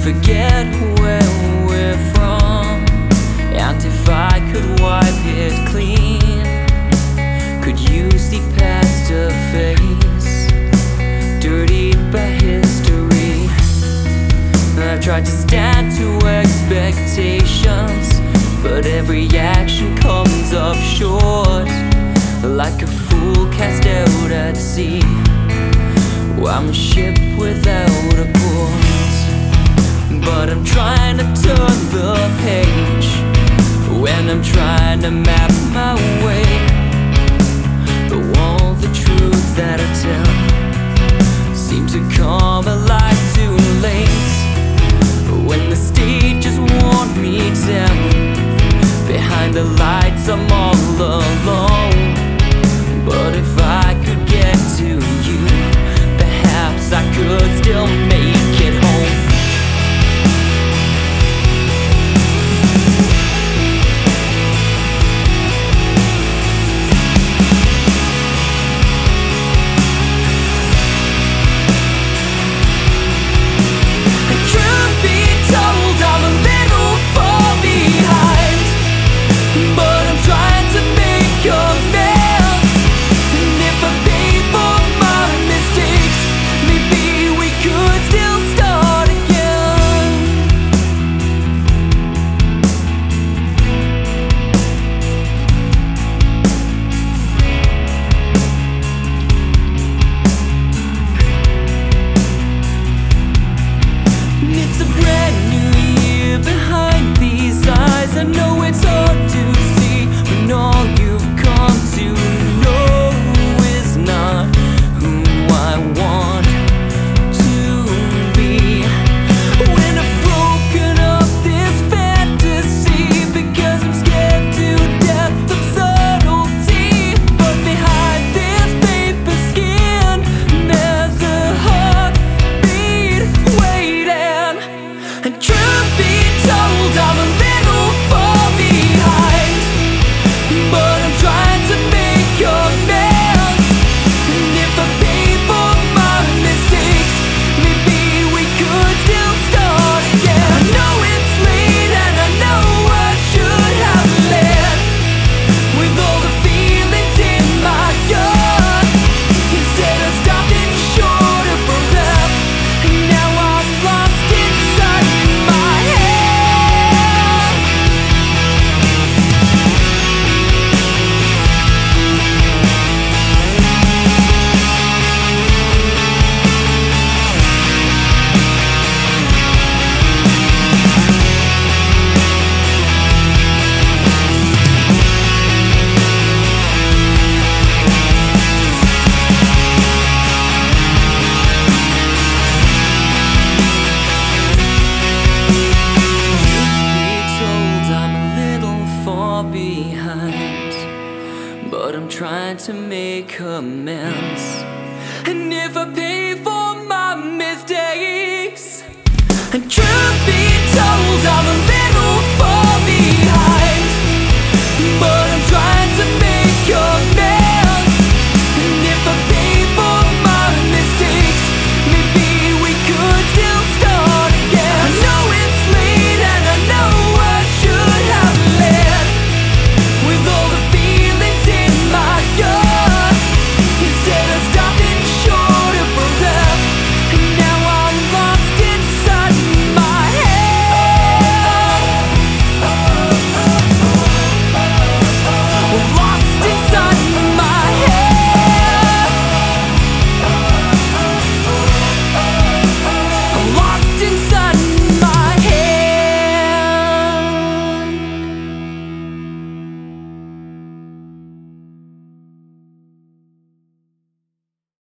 forget where we're from. And if I could wipe it clean, could you see past a face dirtied by history? I've tried to stand to expectations, but every action comes up short, like a fool cast out at sea. I'm a ship without a port, but I'm trying to turn the page when I'm trying to map my way. But all the truths that I tell seem to come alive too late, when the stage has worn me down. Behind the lights I'm all alone, but if I could get to you, perhaps I could still make it home. It's a brand new year behind these eyes. I know it's hard to see, when all you've come to know is not who I want to be. When I've broken up this fantasy, because I'm scared to death of subtlety, but behind this paper skin there's a heartbeat waiting. And truth be told, I'm a little far behind, but I'm trying to make amends. And if I pay for my mistakes, maybe we could still start again. I know it's late and I know I should have led with all the feelings in my gut. Instead I stopped it short of breath, and now I'm lost inside my head. Behind, but I'm trying to make amends. And if I pay for my mistakes, and truth be